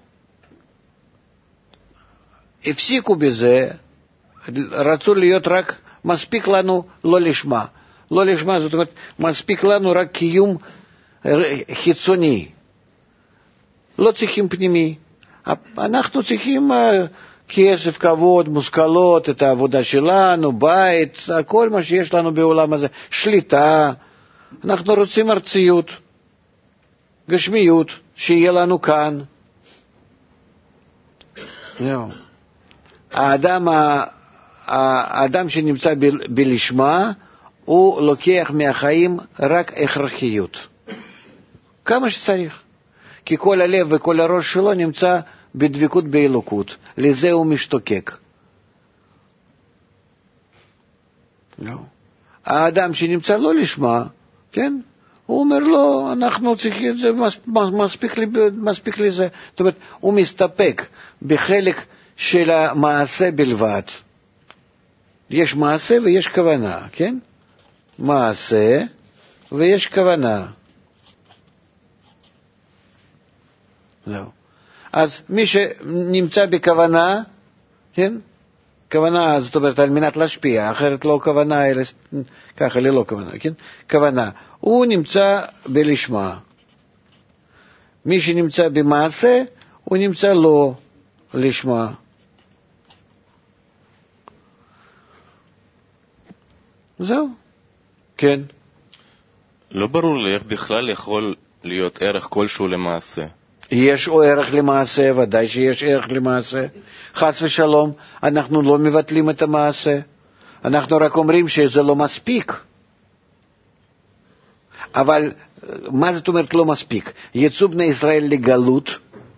הפסיקו בזה, רצו להיות רק, מספיק לנו לא לשמה. לא לשמה, זאת אומרת, מספיק לנו רק קיום חיצוני. לא צריכים פנימי. אנחנו צריכים כסף, כבוד, מושכלות, את העבודה שלנו, בית, כל מה שיש לנו בעולם הזה, שליטה. אנחנו רוצים ארציות, גשמיות, שיהיה לנו כאן. זהו. האדם, האדם שנמצא בלשמה, הוא לוקח מהחיים רק הכרחיות. כמה שצריך. כי כל הלב וכל הראש שלו נמצא בדבקות באלוקות. לזה הוא משתוקק. לא. האדם שנמצא לא לשמה, כן? הוא אומר לו, אנחנו צריכים, זה מספיק, לי, מספיק לזה. זאת אומרת, הוא מסתפק בחלק של המעשה בלבד. יש מעשה ויש כוונה, כן? מעשה ויש כוונה. זהו. אז מי שנמצא בכוונה, כן? כוונה, זאת אומרת, על מנת להשפיע, אחרת לא כוונה, אלא ככה, ללא כוונה, כן? כוונה. הוא נמצא בלשמה. מי שנמצא במעשה, הוא נמצא לא לשמה. זהו. כן. לא ברור לי איך בכלל יכול להיות ערך כלשהו למעשה. יש או ערך למעשה, ודאי שיש ערך למעשה. חס ושלום, אנחנו לא מבטלים את המעשה. אנחנו רק אומרים שזה לא מספיק. אבל מה זאת אומרת לא מספיק? יצאו בני ישראל לגלות,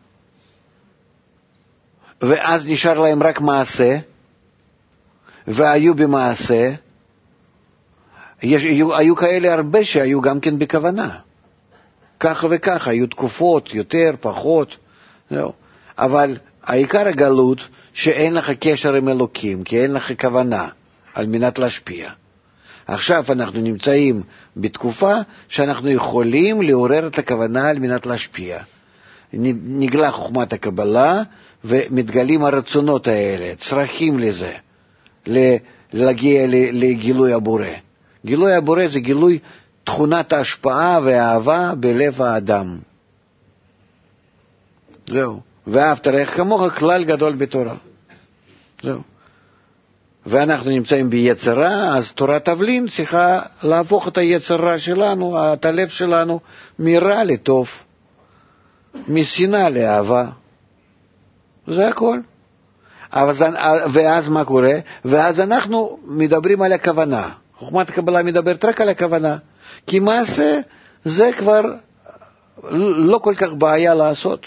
ואז נשאר להם רק מעשה, והיו במעשה. יש, היו, היו כאלה הרבה שהיו גם כן בכוונה. ככה וככה, היו תקופות, יותר, פחות. לא. אבל העיקר הגלות, שאין לך קשר עם אלוקים, כי אין לך כוונה, על מנת להשפיע. עכשיו אנחנו נמצאים בתקופה שאנחנו יכולים לעורר את הכוונה על מנת להשפיע. נגלה חוכמת הקבלה, ומתגלים הרצונות האלה, צרכים לזה, להגיע לגילוי הבורא. גילוי הבורא זה גילוי תכונת ההשפעה והאהבה בלב האדם. זהו. ואהבת רעך כמוך, כלל גדול בתורה. זהו. ואנחנו נמצאים ביצרה, אז תורת תבלין צריכה להפוך את היצרה שלנו, את הלב שלנו, מרע לטוב, משנאה לאהבה. זה הכל. ואז מה קורה? ואז אנחנו מדברים על הכוונה. חוכמת הקבלה מדברת רק על הכוונה. כי מעשה זה כבר לא כל כך בעיה לעשות.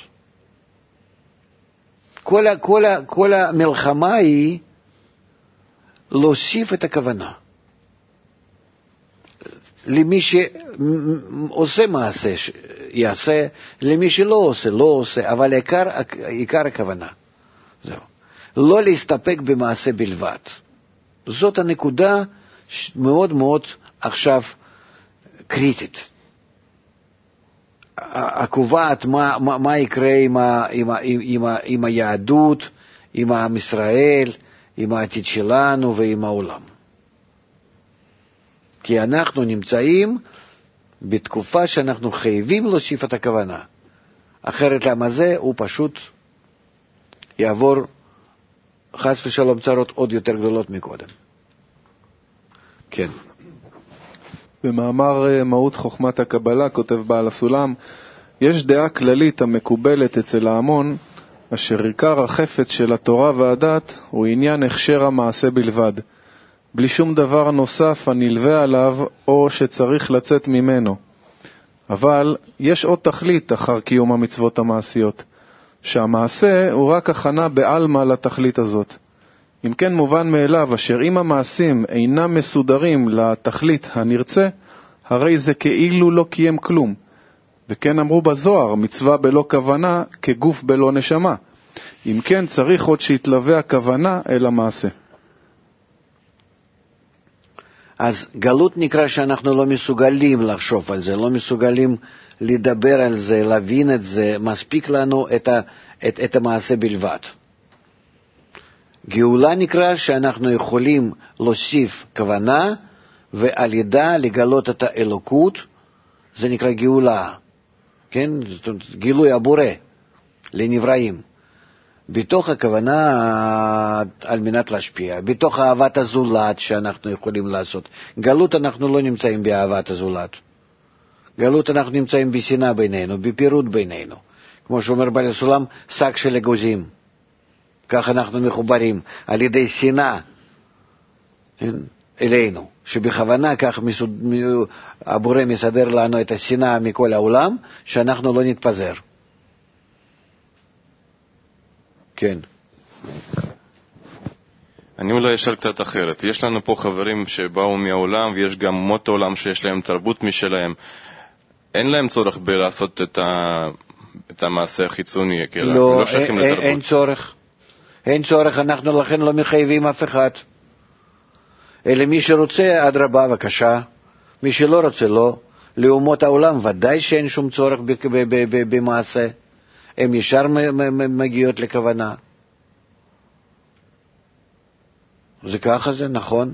כל, כל, כל המלחמה היא להוסיף את הכוונה. למי שעושה מעשה יעשה, למי שלא עושה לא עושה, אבל עיקר, עיקר הכוונה. זהו. לא להסתפק במעשה בלבד. זאת הנקודה מאוד מאוד עכשיו קריטית. הקובעת מה, מה, מה יקרה עם, ה, עם, ה, עם, ה, עם היהדות, עם עם ישראל, עם העתיד שלנו ועם העולם. כי אנחנו נמצאים בתקופה שאנחנו חייבים להוסיף את הכוונה. אחרת למה זה הוא פשוט יעבור חס ושלום צרות עוד יותר גדולות מקודם. כן. במאמר מהות חוכמת הקבלה כותב בעל הסולם, יש דעה כללית המקובלת אצל ההמון, אשר עיקר החפץ של התורה והדת הוא עניין הכשר המעשה בלבד, בלי שום דבר נוסף הנלווה עליו או שצריך לצאת ממנו. אבל יש עוד תכלית אחר קיום המצוות המעשיות, שהמעשה הוא רק הכנה בעלמא לתכלית הזאת. אם כן מובן מאליו, אשר אם המעשים אינם מסודרים לתכלית הנרצה, הרי זה כאילו לא קיים כלום. וכן אמרו בזוהר, מצווה בלא כוונה כגוף בלא נשמה. אם כן צריך עוד שיתלווה הכוונה אל המעשה. אז גלות נקרא שאנחנו לא מסוגלים לחשוב על זה, לא מסוגלים לדבר על זה, להבין את זה, מספיק לנו את, ה, את, את המעשה בלבד. גאולה נקרא שאנחנו יכולים להוסיף כוונה, ועל ידה לגלות את האלוקות, זה נקרא גאולה, כן? זאת אומרת, גילוי הבורא לנבראים. בתוך הכוונה על מנת להשפיע, בתוך אהבת הזולת שאנחנו יכולים לעשות. גלות אנחנו לא נמצאים באהבת הזולת. גלות אנחנו נמצאים בשנאה בינינו, בפירוד בינינו. כמו שאומר בעל הסולם, שק של אגוזים. כך אנחנו מחוברים על ידי שנאה אלינו, שבכוונה כך מסוד... הבורא מסדר לנו את השנאה מכל העולם, שאנחנו לא נתפזר. כן. אני אולי אשאל קצת אחרת. יש לנו פה חברים שבאו מהעולם, ויש גם אומות העולם שיש להם תרבות משלהם. אין להם צורך בלעשות את, ה... את המעשה החיצוני, כי לא, לא שייכים אין, לתרבות. אין צורך. אין צורך, אנחנו לכן לא מחייבים אף אחד. אלא מי שרוצה, אדרבה, בבקשה. מי שלא רוצה, לא. לאומות העולם ודאי שאין שום צורך במעשה. הם ישר מגיעות לכוונה. זה ככה זה, נכון?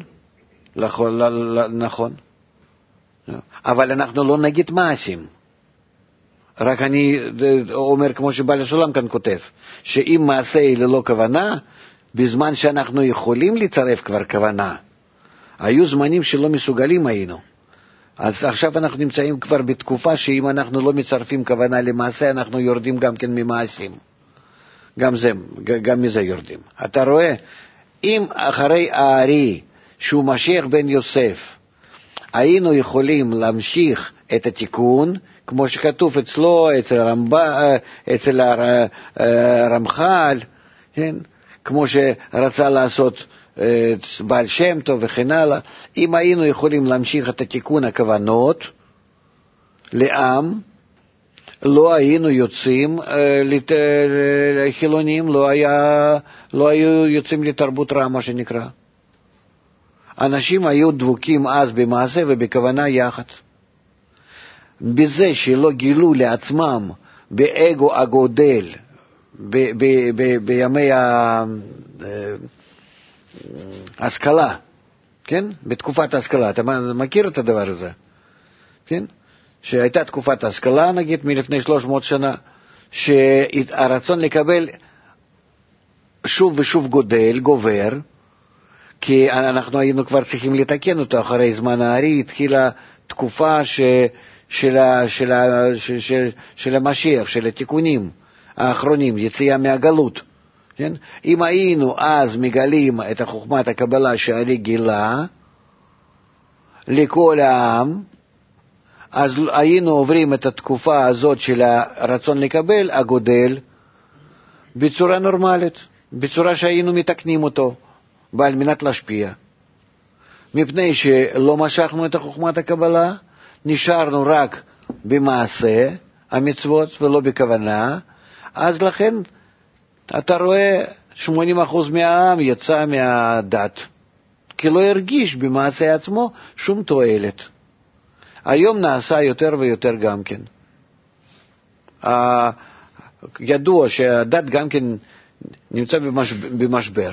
נכון. אבל אנחנו לא נגיד מעשים. רק אני אומר, כמו שבעל הסולם כאן כותב, שאם מעשה היא ללא כוונה, בזמן שאנחנו יכולים לצרף כבר כוונה, היו זמנים שלא מסוגלים היינו. אז עכשיו אנחנו נמצאים כבר בתקופה שאם אנחנו לא מצרפים כוונה למעשה, אנחנו יורדים גם כן ממעשים. גם זה, גם מזה יורדים. אתה רואה, אם אחרי הארי, שהוא משיח בן יוסף, היינו יכולים להמשיך את התיקון, כמו שכתוב אצלו, אצל, הרמב"א, אצל הרמח"ל, כן? כמו שרצה לעשות בעל שם טוב וכן הלאה, אם היינו יכולים להמשיך את התיקון הכוונות לעם, לא היינו יוצאים לחילונים, לא, היה, לא היו יוצאים לתרבות רע, מה שנקרא. אנשים היו דבוקים אז במעשה ובכוונה יחד. בזה שלא גילו לעצמם באגו הגודל ב- ב- ב- בימי ההשכלה, כן? בתקופת ההשכלה, אתה מכיר את הדבר הזה? כן? שהייתה תקופת ההשכלה, נגיד, מלפני שלוש מאות שנה, שהרצון לקבל שוב ושוב גודל, גובר, כי אנחנו היינו כבר צריכים לתקן אותו אחרי זמן הארי, התחילה תקופה ש... של, ה... של, ה... של, של, של המשיח, של התיקונים האחרונים, יציאה מהגלות. כן? אם היינו אז מגלים את חוכמת הקבלה שהארי גילה לכל העם, אז היינו עוברים את התקופה הזאת של הרצון לקבל, הגודל, בצורה נורמלית, בצורה שהיינו מתקנים אותו, ועל מנת להשפיע. מפני שלא משכנו את חוכמת הקבלה, נשארנו רק במעשה המצוות ולא בכוונה, אז לכן אתה רואה שמונים אחוז מהעם יצא מהדת, כי לא הרגיש במעשה עצמו שום תועלת. היום נעשה יותר ויותר גם כן. ידוע שהדת גם כן נמצא במשבר.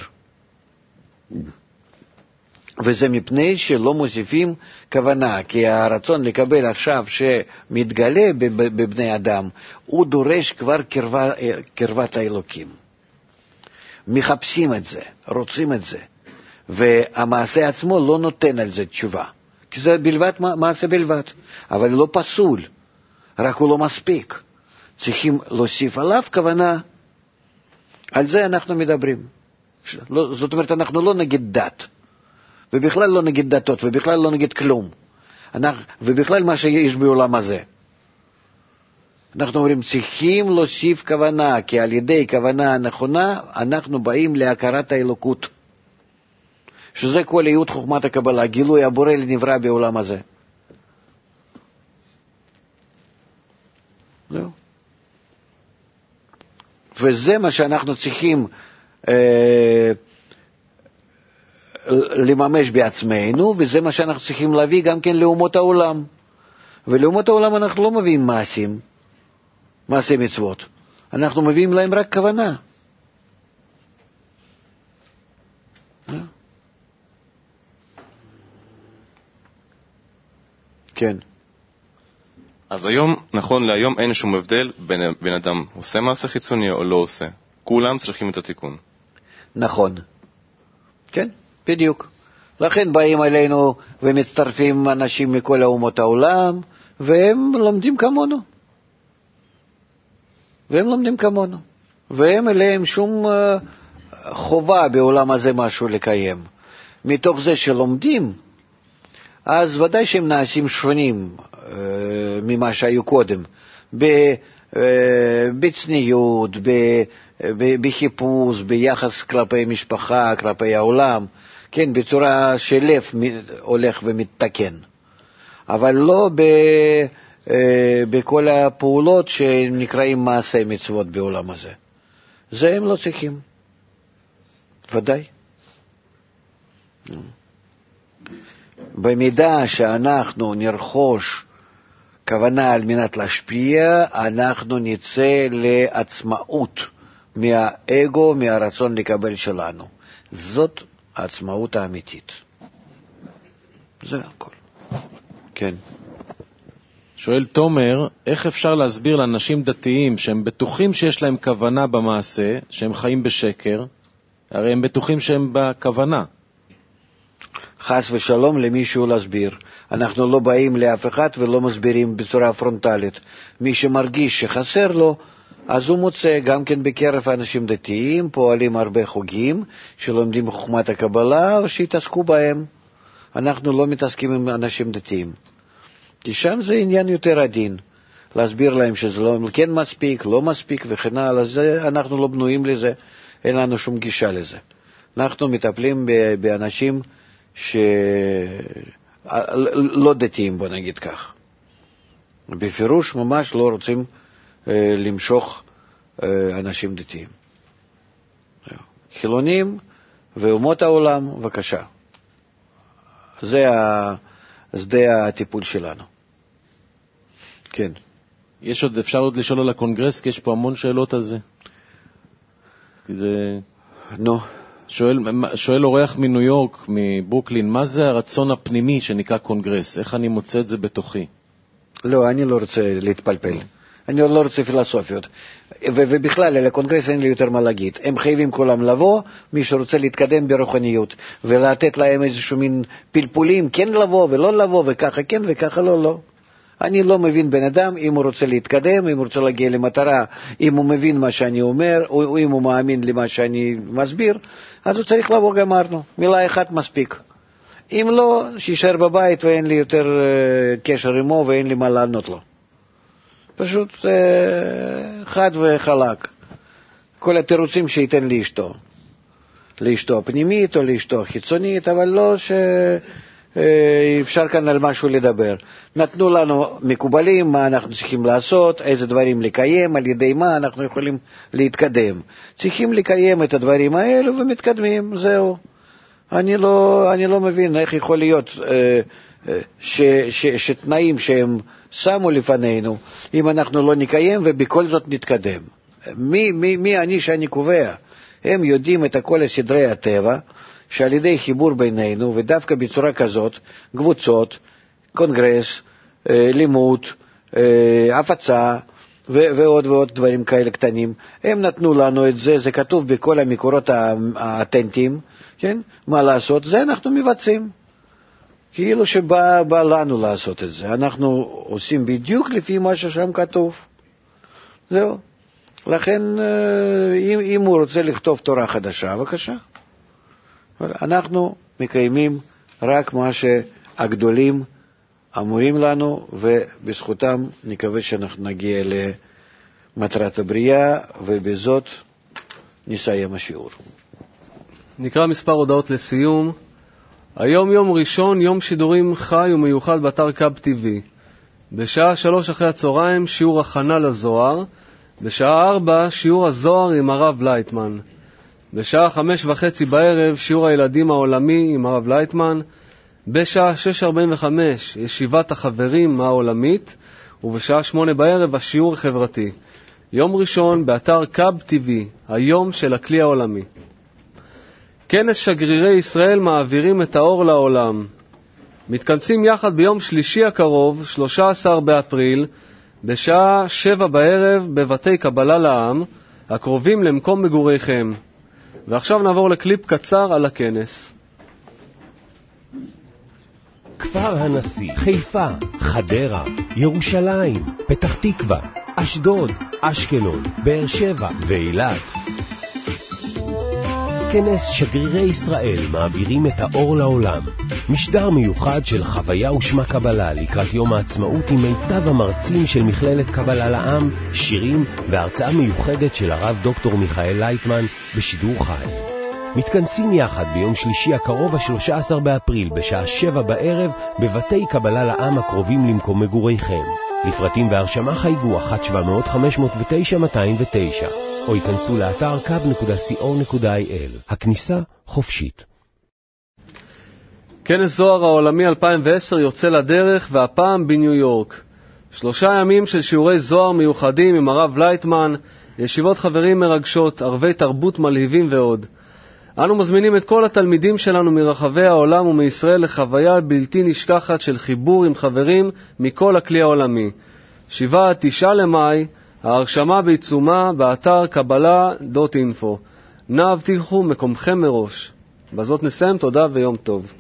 וזה מפני שלא מוסיפים כוונה, כי הרצון לקבל עכשיו שמתגלה בבני אדם, הוא דורש כבר קרבה, קרבת האלוקים. מחפשים את זה, רוצים את זה, והמעשה עצמו לא נותן על זה תשובה. כי זה בלבד, מעשה בלבד, אבל לא פסול, רק הוא לא מספיק. צריכים להוסיף עליו כוונה. על זה אנחנו מדברים. זאת אומרת, אנחנו לא נגד דת, ובכלל לא נגד דתות, ובכלל לא נגד כלום, אנחנו, ובכלל מה שיש בעולם הזה. אנחנו אומרים, צריכים להוסיף כוונה, כי על ידי כוונה הנכונה, אנחנו באים להכרת האלוקות. שזה כל ייעוד חוכמת הקבלה, גילוי הבורא לנברא בעולם הזה. זהו. וזה מה שאנחנו צריכים אה, לממש בעצמנו, וזה מה שאנחנו צריכים להביא גם כן לאומות העולם. ולאומות העולם אנחנו לא מביאים מעשים, מעשי מצוות. אנחנו מביאים להם רק כוונה. כן. אז היום, נכון להיום, אין שום הבדל בין בן אדם עושה מעשה חיצוני או לא עושה. כולם צריכים את התיקון. נכון. כן, בדיוק. לכן באים אלינו ומצטרפים אנשים מכל האומות העולם, והם לומדים כמונו. והם לומדים כמונו. והם אליהם שום uh, חובה בעולם הזה משהו לקיים. מתוך זה שלומדים, אז ודאי שהם נעשים שונים uh, ממה שהיו קודם. ב, uh, בצניעות, ב, ב, בחיפוש, ביחס כלפי משפחה, כלפי העולם, כן, בצורה שלב הולך ומתתקן. אבל לא ב, uh, בכל הפעולות שנקראים מעשי מצוות בעולם הזה. זה הם לא צריכים. ודאי. במידה שאנחנו נרכוש כוונה על מנת להשפיע, אנחנו נצא לעצמאות מהאגו, מהרצון לקבל שלנו. זאת העצמאות האמיתית. זה הכל. כן. שואל תומר, איך אפשר להסביר לאנשים דתיים שהם בטוחים שיש להם כוונה במעשה, שהם חיים בשקר, הרי הם בטוחים שהם בכוונה. חס ושלום למישהו להסביר. אנחנו לא באים לאף אחד ולא מסבירים בצורה פרונטלית. מי שמרגיש שחסר לו, אז הוא מוצא גם כן בקרב אנשים דתיים, פועלים הרבה חוגים שלומדים חוכמת הקבלה או שיתעסקו בהם. אנחנו לא מתעסקים עם אנשים דתיים. כי שם זה עניין יותר עדין. להסביר להם שזה לא, כן מספיק, לא מספיק וכן הלאה. זה, אנחנו לא בנויים לזה, אין לנו שום גישה לזה. אנחנו מטפלים באנשים שלא דתיים, בוא נגיד כך. בפירוש ממש לא רוצים אה, למשוך אה, אנשים דתיים. חילונים ואומות העולם, בבקשה. זה שדה הטיפול שלנו. כן. יש עוד, אפשר עוד לשאול על הקונגרס, כי יש פה המון שאלות על זה. זה... נו. שואל, שואל אורח מניו יורק, מברוקלין, מה זה הרצון הפנימי שנקרא קונגרס? איך אני מוצא את זה בתוכי? לא, אני לא רוצה להתפלפל. אני לא רוצה פילוסופיות. ו- ובכלל, על הקונגרס אין לי יותר מה להגיד. הם חייבים כולם לבוא, מי שרוצה להתקדם ברוחניות, ולתת להם איזשהו מין פלפולים, כן לבוא ולא לבוא, וככה כן וככה לא, לא. אני לא מבין בן אדם, אם הוא רוצה להתקדם, אם הוא רוצה להגיע למטרה, אם הוא מבין מה שאני אומר, או, או אם הוא מאמין למה שאני מסביר, אז הוא צריך לבוא, גמרנו. מילה אחת מספיק. אם לא, שישאר בבית ואין לי יותר uh, קשר עמו ואין לי מה לענות לו. פשוט uh, חד וחלק. כל התירוצים שייתן לאשתו. לאשתו הפנימית או לאשתו החיצונית, אבל לא ש... אפשר כאן על משהו לדבר. נתנו לנו מקובלים מה אנחנו צריכים לעשות, איזה דברים לקיים, על ידי מה אנחנו יכולים להתקדם. צריכים לקיים את הדברים האלו ומתקדמים, זהו. אני לא, אני לא מבין איך יכול להיות ש, ש, שתנאים שהם שמו לפנינו, אם אנחנו לא נקיים ובכל זאת נתקדם. מי, מי, מי אני שאני קובע? הם יודעים את כל סדרי הטבע, שעל ידי חיבור בינינו, ודווקא בצורה כזאת, קבוצות, קונגרס, אה, לימוד, אה, הפצה, ו- ועוד ועוד דברים כאלה קטנים, הם נתנו לנו את זה, זה כתוב בכל המקורות האותנטיים, כן? מה לעשות? זה אנחנו מבצעים. כאילו שבא בא לנו לעשות את זה. אנחנו עושים בדיוק לפי מה ששם כתוב. זהו. לכן, אם, אם הוא רוצה לכתוב תורה חדשה, בבקשה. אנחנו מקיימים רק מה שהגדולים אמורים לנו, ובזכותם נקווה שאנחנו נגיע למטרת הבריאה, ובזאת נסיים השיעור. נקרא מספר הודעות לסיום. היום יום ראשון, יום שידורים חי ומיוחד באתר קאב טיווי. בשעה שלוש אחרי הצהריים שיעור הכנה לזוהר, בשעה ארבע שיעור הזוהר עם הרב לייטמן. בשעה חמש וחצי בערב שיעור הילדים העולמי עם הרב לייטמן. בשעה שש ארבעים וחמש ישיבת החברים העולמית, ובשעה שמונה בערב השיעור החברתי. יום ראשון באתר קאב טיווי, היום של הכלי העולמי. כנס שגרירי ישראל מעבירים את האור לעולם. מתכנסים יחד ביום שלישי הקרוב, שלושה עשר באפריל, בשעה שבע בערב בבתי קבלה לעם, הקרובים למקום מגוריכם. ועכשיו נעבור לקליפ קצר על הכנס. כפר הנשיא, חיפה, חדרה, ירושלים, פתח תקווה, אשדוד, אשקלון, באר שבע ואילת. כנס שגרירי ישראל מעבירים את האור לעולם. משדר מיוחד של חוויה ושמה קבלה לקראת יום העצמאות עם מיטב המרצים של מכללת קבלה לעם, שירים והרצאה מיוחדת של הרב דוקטור מיכאל לייטמן בשידור חי. מתכנסים יחד ביום שלישי הקרוב ה-שלושה עשר באפריל בשעה שבע בערב בבתי קבלה לעם הקרובים למקום מגוריכם. לפרטים והרשמה חייגו אחת שבע מאות חמש מאות ותשע מאתיים ותשע או ייכנסו לאתר קאב נקודה סי או נקודה איי אל. הכניסה חופשית. כנס זוהר העולמי אלפיים ועשר יוצא לדרך, והפעם בניו יורק. שלושה ימים של שיעורי זוהר מיוחדים עם הרב לייטמן, ישיבות חברים מרגשות, ערבי תרבות מלהיבים ועוד. אנו מזמינים את כל התלמידים שלנו מרחבי העולם ומישראל לחוויה בלתי נשכחת של חיבור עם חברים מכל הכלי העולמי. שבעה עד תשעה למאי, ההרשמה בעיצומה באתר קבלה דוט אינפו. נא הבטיחו מקומכם מראש. בזאת נסיים, תודה ויום טוב.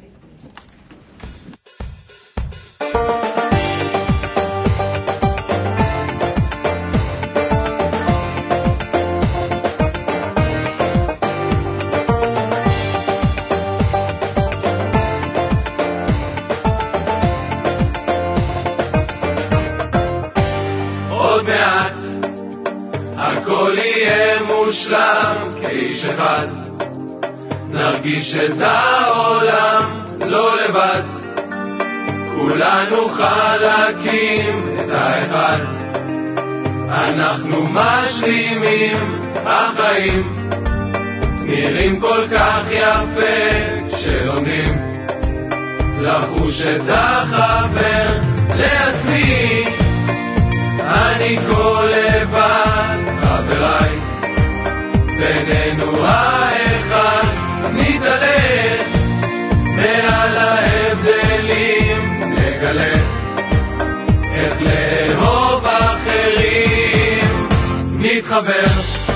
הכל יהיה מושלם כאיש אחד, נרגיש את העולם לא לבד, כולנו חלקים את האחד, אנחנו משלימים החיים, נראים כל כך יפה כשלומדים לחוש את החבר לעצמי, אני כל לבד, חבריי, בינינו האחד, נתעלה, מעל ההבדלים, נגלה, איך לאהוב אחרים, נתחבר,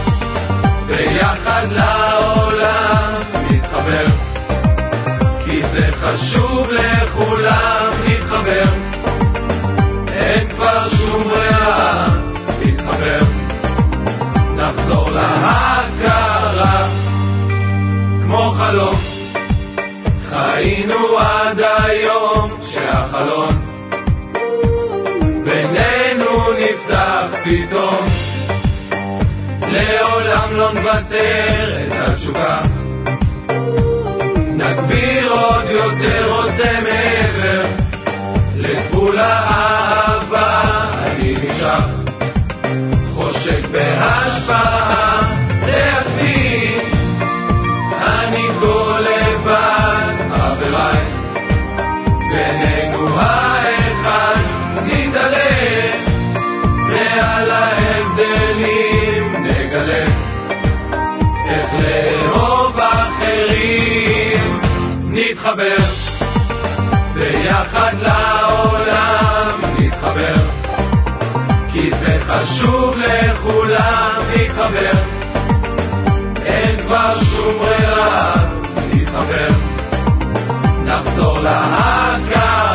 ביחד לעולם, נתחבר, כי זה חשוב לכולם, נתחבר, אין כבר שום ברירה, נתחבר, נחזור להכרה, כמו חלום, חיינו עד היום שהחלון בינינו נפתח פתאום, לעולם לא נוותר את התשוקה, נגביר עוד יותר, רוצה מעבר לגבול האהבה, אני נמשך, חושק בהשפעה לעצמי, אני כל לבד, חבריי, בינינו האחד, נתעלה, מעל ההבדלים, נגלה, איך לאהוב אחרים, נתחבר, ביחד לעולם, נתחבר, כי זה חשוב לכולם, נתחבר, אין כבר שום ברירה, נתחבר, נחזור להכרה.